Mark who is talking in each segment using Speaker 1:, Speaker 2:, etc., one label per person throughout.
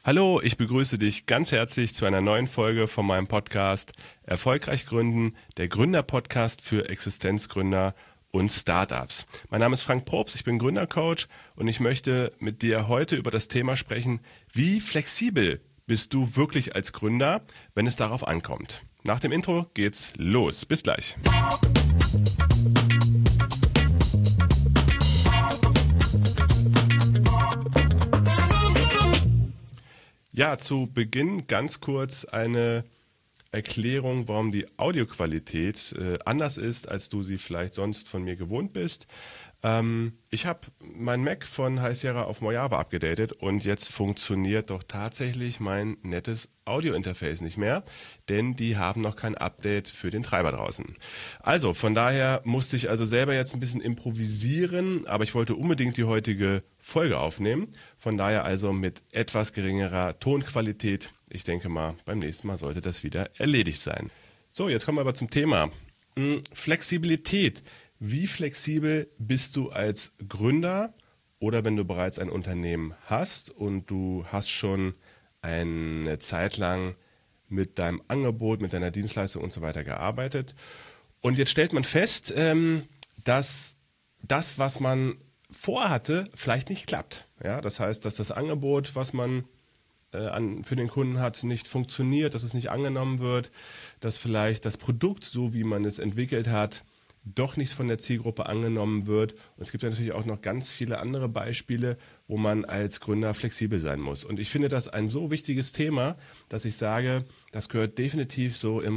Speaker 1: Hallo, ich begrüße dich ganz herzlich zu einer neuen Folge von meinem Podcast Erfolgreich Gründen, der Gründer-Podcast für Existenzgründer und Startups. Mein Name ist Frank Probst, ich bin Gründercoach und ich möchte mit dir heute über das Thema sprechen, wie flexibel bist du wirklich als Gründer, wenn es darauf ankommt. Nach dem Intro geht's los. Bis gleich. Ja, zu Beginn ganz kurz eine Erklärung, warum die Audioqualität anders ist, als du sie vielleicht sonst von mir gewohnt bist. Ich habe mein Mac von High Sierra auf Mojave abgedatet und jetzt funktioniert doch tatsächlich mein nettes Audio-Interface nicht mehr, denn die haben noch kein Update für den Treiber draußen. Also von daher musste ich also selber jetzt ein bisschen improvisieren, aber ich wollte unbedingt die heutige Folge aufnehmen. Von daher also mit etwas geringerer Tonqualität. Ich denke mal, beim nächsten Mal sollte das wieder erledigt sein. So, jetzt kommen wir aber zum Thema. Flexibilität. Wie flexibel bist du als Gründer oder wenn du bereits ein Unternehmen hast und du hast schon eine Zeit lang mit deinem Angebot, mit deiner Dienstleistung und so weiter gearbeitet. Und jetzt stellt man fest, dass das, was man vorhatte, vielleicht nicht klappt. Ja, das heißt, dass das Angebot, was man für den Kunden hat, nicht funktioniert, dass es nicht angenommen wird, dass vielleicht das Produkt, so wie man es entwickelt hat, doch nicht von der Zielgruppe angenommen wird. Und es gibt ja natürlich auch noch ganz viele andere Beispiele, wo man als Gründer flexibel sein muss. Und ich finde das ein so wichtiges Thema, dass ich sage, das gehört definitiv so in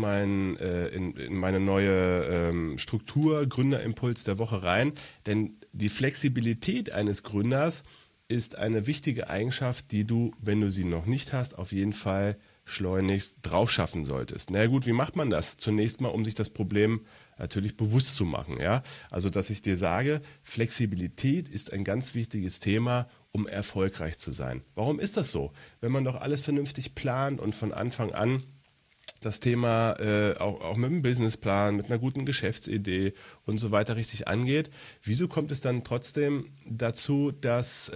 Speaker 1: meine neue Struktur, Gründerimpuls der Woche rein. Denn die Flexibilität eines Gründers ist eine wichtige Eigenschaft, die du, wenn du sie noch nicht hast, auf jeden Fall schleunigst drauf schaffen solltest. Na gut, wie macht man das? Zunächst mal, um sich das Problem natürlich bewusst zu machen. Ja? Also, dass ich dir sage, Flexibilität ist ein ganz wichtiges Thema, um erfolgreich zu sein. Warum ist das so? Wenn man doch alles vernünftig plant und von Anfang an das Thema auch mit einem Businessplan, mit einer guten Geschäftsidee und so weiter richtig angeht, wieso kommt es dann trotzdem dazu, dass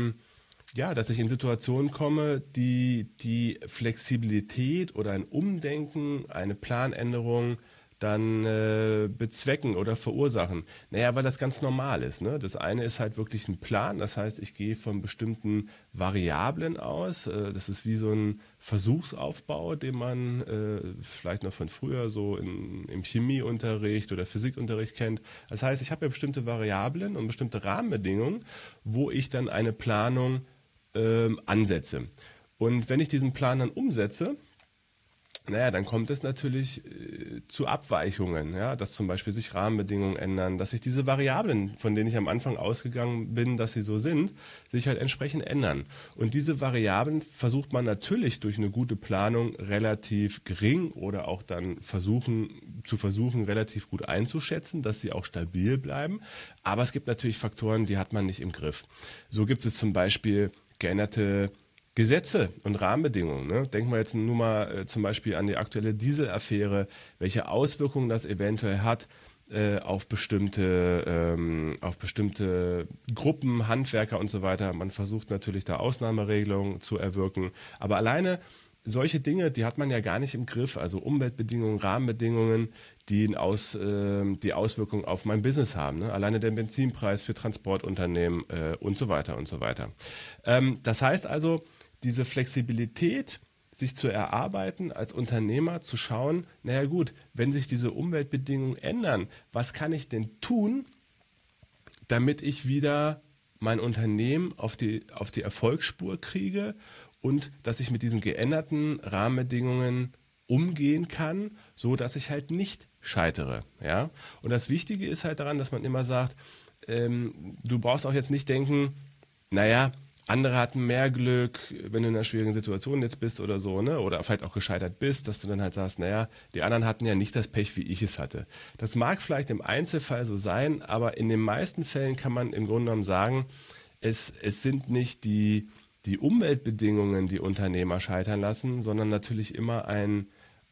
Speaker 1: ich in Situationen komme, die Flexibilität oder ein Umdenken, eine Planänderung dann bezwecken oder verursachen? Naja, weil das ganz normal ist. Ne? Das eine ist halt wirklich ein Plan, das heißt, ich gehe von bestimmten Variablen aus. Das ist wie so ein Versuchsaufbau, den man vielleicht noch von früher so im Chemieunterricht oder Physikunterricht kennt. Das heißt, ich habe ja bestimmte Variablen und bestimmte Rahmenbedingungen, wo ich dann eine Planung ansetze. Und wenn ich diesen Plan dann umsetze, naja, dann kommt es natürlich zu Abweichungen, ja, dass zum Beispiel sich Rahmenbedingungen ändern, dass sich diese Variablen, von denen ich am Anfang ausgegangen bin, dass sie so sind, sich halt entsprechend ändern. Und diese Variablen versucht man natürlich durch eine gute Planung relativ gering oder auch dann versuchen, relativ gut einzuschätzen, dass sie auch stabil bleiben. Aber es gibt natürlich Faktoren, die hat man nicht im Griff. So gibt es zum Beispiel geänderte Gesetze und Rahmenbedingungen. Ne? Denken wir jetzt nur mal zum Beispiel an die aktuelle Dieselaffäre, welche Auswirkungen das eventuell hat auf bestimmte Gruppen, Handwerker und so weiter. Man versucht natürlich da Ausnahmeregelungen zu erwirken. Aber alleine solche Dinge, die hat man ja gar nicht im Griff. Also Umweltbedingungen, Rahmenbedingungen, die Auswirkungen auf mein Business haben. Ne? Alleine der Benzinpreis für Transportunternehmen und so weiter und so weiter. Das heißt also, diese Flexibilität, sich zu erarbeiten, als Unternehmer zu schauen, naja gut, wenn sich diese Umweltbedingungen ändern, was kann ich denn tun, damit ich wieder mein Unternehmen auf die Erfolgsspur kriege und dass ich mit diesen geänderten Rahmenbedingungen umgehen kann, so dass ich halt nicht scheitere. Ja? Und das Wichtige ist halt daran, dass man immer sagt, du brauchst auch jetzt nicht denken, naja, andere hatten mehr Glück, wenn du in einer schwierigen Situation jetzt bist oder so, ne? Oder vielleicht auch gescheitert bist, dass du dann halt sagst, naja, die anderen hatten ja nicht das Pech, wie ich es hatte. Das mag vielleicht im Einzelfall so sein, aber in den meisten Fällen kann man im Grunde genommen sagen, es sind nicht die Umweltbedingungen, die Unternehmer scheitern lassen, sondern natürlich immer ein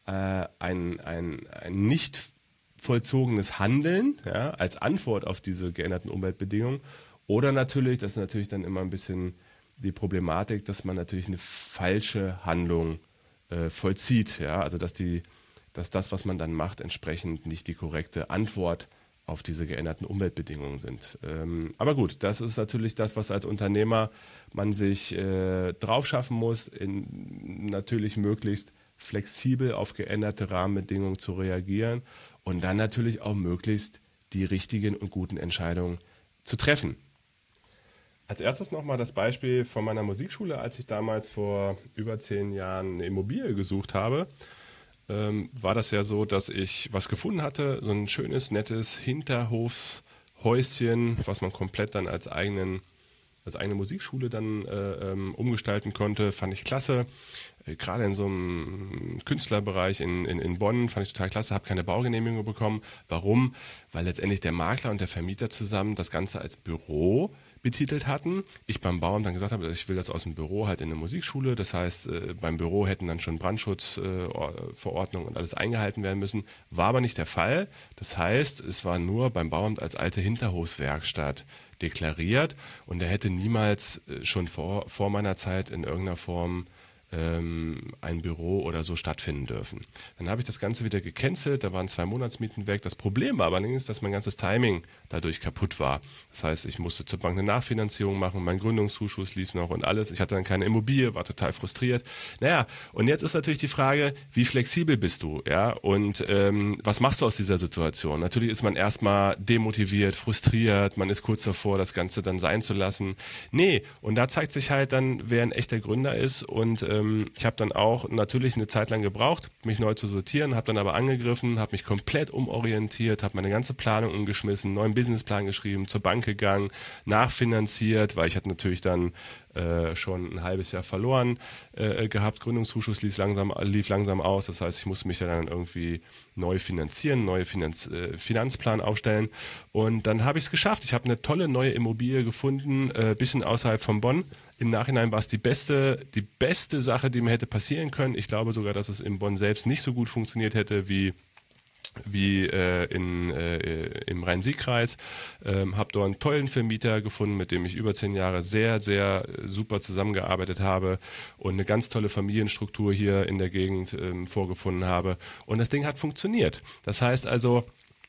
Speaker 1: nicht vollzogenes Handeln, ja, als Antwort auf diese geänderten Umweltbedingungen. Oder natürlich, das ist natürlich dann immer ein bisschen die Problematik, dass man natürlich eine falsche Handlung vollzieht. Ja? Also dass das, was man dann macht, entsprechend nicht die korrekte Antwort auf diese geänderten Umweltbedingungen sind. Aber gut, das ist natürlich das, was als Unternehmer man sich drauf schaffen muss, natürlich möglichst flexibel auf geänderte Rahmenbedingungen zu reagieren und dann natürlich auch möglichst die richtigen und guten Entscheidungen zu treffen. Als erstes nochmal das Beispiel von meiner Musikschule, als ich damals vor über 10 Jahren eine Immobilie gesucht habe, war das ja so, dass ich was gefunden hatte, so ein schönes, nettes Hinterhofshäuschen, was man komplett dann als eigene Musikschule dann umgestalten konnte, fand ich klasse. Gerade in so einem Künstlerbereich in Bonn fand ich total klasse, habe keine Baugenehmigung bekommen. Warum? Weil letztendlich der Makler und der Vermieter zusammen das Ganze als Büro betitelt hatten. Ich beim Bauamt dann gesagt habe, ich will das aus dem Büro halt in eine Musikschule. Das heißt, beim Büro hätten dann schon Brandschutzverordnung und alles eingehalten werden müssen. War aber nicht der Fall. Das heißt, es war nur beim Bauamt als alte Hinterhofswerkstatt deklariert und er hätte niemals schon vor meiner Zeit in irgendeiner Form ein Büro oder so stattfinden dürfen. Dann habe ich das Ganze wieder gecancelt, da waren 2 Monatsmieten weg. Das Problem war allerdings, dass mein ganzes Timing dadurch kaputt war. Das heißt, ich musste zur Bank eine Nachfinanzierung machen, mein Gründungszuschuss lief noch und alles. Ich hatte dann keine Immobilie, war total frustriert. Naja, und jetzt ist natürlich die Frage, wie flexibel bist du? Ja? Und was machst du aus dieser Situation? Natürlich ist man erstmal demotiviert, frustriert, man ist kurz davor, das Ganze dann sein zu lassen. Nee, und da zeigt sich halt dann, wer ein echter Gründer ist und ich habe dann auch natürlich eine Zeit lang gebraucht, mich neu zu sortieren, habe dann aber angegriffen, habe mich komplett umorientiert, habe meine ganze Planung umgeschmissen, einen neuen Businessplan geschrieben, zur Bank gegangen, nachfinanziert, weil ich hatte natürlich dann schon ein halbes Jahr verloren gehabt. Gründungszuschuss lief langsam aus. Das heißt, ich musste mich ja dann irgendwie neu finanzieren, neue Finanzplan aufstellen. Und dann habe ich es geschafft. Ich habe eine tolle neue Immobilie gefunden, bisschen außerhalb von Bonn. Im Nachhinein war es die beste Sache, die mir hätte passieren können. Ich glaube sogar, dass es in Bonn selbst nicht so gut funktioniert hätte wie im Rhein-Sieg-Kreis, habe dort einen tollen Vermieter gefunden, mit dem ich über 10 Jahre sehr, sehr super zusammengearbeitet habe und eine ganz tolle Familienstruktur hier in der Gegend vorgefunden habe. Und das Ding hat funktioniert. Das heißt also,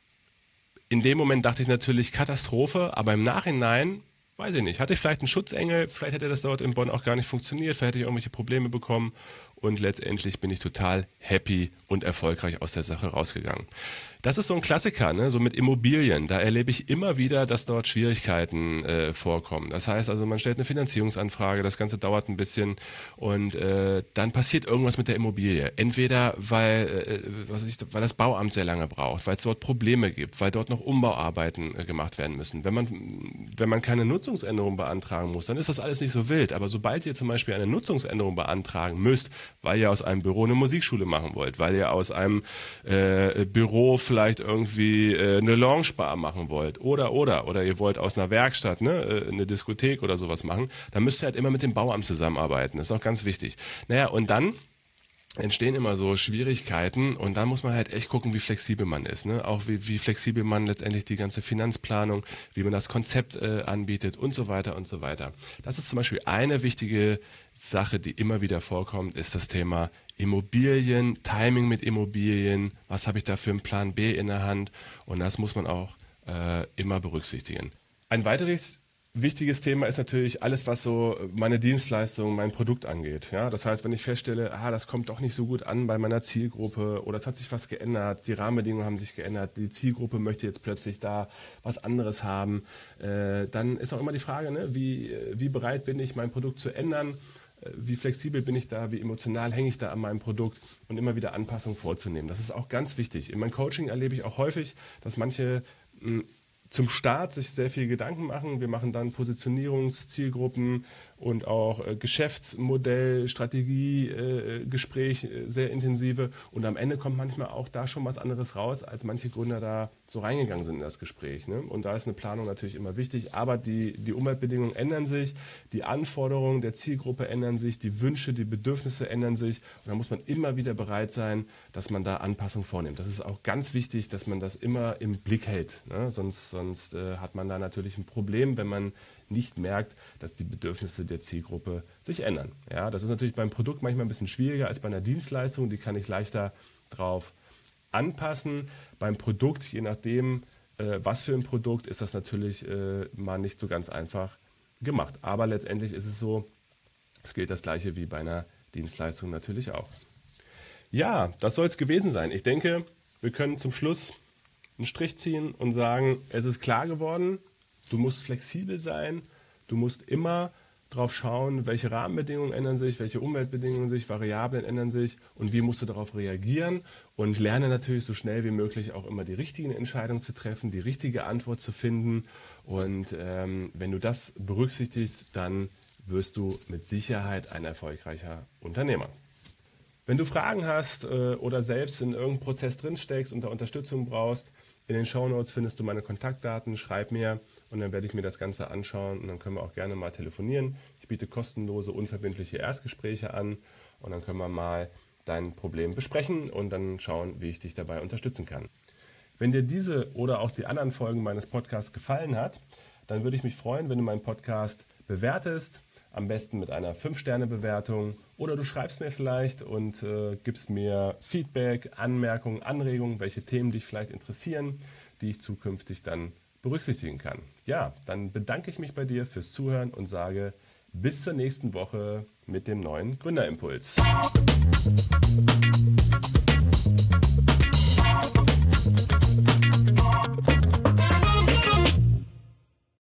Speaker 1: in dem Moment dachte ich natürlich Katastrophe, aber im Nachhinein weiß ich nicht, hatte ich vielleicht einen Schutzengel, vielleicht hätte das dort in Bonn auch gar nicht funktioniert, vielleicht hätte ich irgendwelche Probleme bekommen und letztendlich bin ich total happy und erfolgreich aus der Sache rausgegangen. Das ist so ein Klassiker, ne? So mit Immobilien. Da erlebe ich immer wieder, dass dort Schwierigkeiten vorkommen. Das heißt also, man stellt eine Finanzierungsanfrage, das Ganze dauert ein bisschen und dann passiert irgendwas mit der Immobilie. Entweder weil das Bauamt sehr lange braucht, weil es dort Probleme gibt, weil dort noch Umbauarbeiten gemacht werden müssen. Wenn man keine Nutzungsänderung beantragen muss, dann ist das alles nicht so wild. Aber sobald ihr zum Beispiel eine Nutzungsänderung beantragen müsst, weil ihr aus einem Büro eine Musikschule machen wollt, weil ihr aus einem Büro vielleicht irgendwie eine Loungebar machen wollt oder ihr wollt aus einer Werkstatt eine Diskothek oder sowas machen, dann müsst ihr halt immer mit dem Bauamt zusammenarbeiten. Das ist auch ganz wichtig. Naja, und dann entstehen immer so Schwierigkeiten und da muss man halt echt gucken, wie flexibel man ist. Ne? Auch wie flexibel man letztendlich die ganze Finanzplanung, wie man das Konzept anbietet und so weiter und so weiter. Das ist zum Beispiel eine wichtige Sache, die immer wieder vorkommt, ist das Thema Immobilien, Timing mit Immobilien, was habe ich da für einen Plan B in der Hand und das muss man auch immer berücksichtigen. Ein weiteres wichtiges Thema ist natürlich alles, was so meine Dienstleistung, mein Produkt angeht. Ja, das heißt, wenn ich feststelle, das kommt doch nicht so gut an bei meiner Zielgruppe oder es hat sich was geändert, die Rahmenbedingungen haben sich geändert, die Zielgruppe möchte jetzt plötzlich da was anderes haben, dann ist auch immer die Frage, ne, wie bereit bin ich, mein Produkt zu ändern, wie flexibel bin ich da, wie emotional hänge ich da an meinem Produkt und immer wieder Anpassungen vorzunehmen. Das ist auch ganz wichtig. In meinem Coaching erlebe ich auch häufig, dass manche zum Start sich sehr viel Gedanken machen. Wir machen dann Positionierungszielgruppen und auch Geschäftsmodell, Strategie, Gespräch, sehr intensive. Und am Ende kommt manchmal auch da schon was anderes raus, als manche Gründer da so reingegangen sind in das Gespräch. Ne? Und da ist eine Planung natürlich immer wichtig. Aber die Umweltbedingungen ändern sich, die Anforderungen der Zielgruppe ändern sich, die Wünsche, die Bedürfnisse ändern sich. Und da muss man immer wieder bereit sein, dass man da Anpassungen vornimmt. Das ist auch ganz wichtig, dass man das immer im Blick hält. Ne? Sonst hat man da natürlich ein Problem, wenn man nicht merkt, dass die Bedürfnisse der Zielgruppe sich ändern. Ja, das ist natürlich beim Produkt manchmal ein bisschen schwieriger als bei einer Dienstleistung, die kann ich leichter drauf anpassen. Beim Produkt, je nachdem, was für ein Produkt, ist das natürlich mal nicht so ganz einfach gemacht. Aber letztendlich ist es so, es gilt das Gleiche wie bei einer Dienstleistung natürlich auch. Ja, das soll es gewesen sein. Ich denke, wir können zum Schluss einen Strich ziehen und sagen, es ist klar geworden, du musst flexibel sein, du musst immer drauf schauen, welche Rahmenbedingungen ändern sich, welche Umweltbedingungen sich, Variablen ändern sich und wie musst du darauf reagieren und lerne natürlich so schnell wie möglich auch immer die richtigen Entscheidungen zu treffen, die richtige Antwort zu finden und wenn du das berücksichtigst, dann wirst du mit Sicherheit ein erfolgreicher Unternehmer. Wenn du Fragen hast oder selbst in irgendeinem Prozess drin steckst und da Unterstützung brauchst, in den Shownotes findest du meine Kontaktdaten, schreib mir und dann werde ich mir das Ganze anschauen und dann können wir auch gerne mal telefonieren. Ich biete kostenlose, unverbindliche Erstgespräche an und dann können wir mal dein Problem besprechen und dann schauen, wie ich dich dabei unterstützen kann. Wenn dir diese oder auch die anderen Folgen meines Podcasts gefallen hat, dann würde ich mich freuen, wenn du meinen Podcast bewertest, am besten mit einer 5-Sterne-Bewertung oder du schreibst mir vielleicht und gibst mir Feedback, Anmerkungen, Anregungen, welche Themen dich vielleicht interessieren, die ich zukünftig dann berücksichtigen kann. Ja, dann bedanke ich mich bei dir fürs Zuhören und sage bis zur nächsten Woche mit dem neuen Gründerimpuls.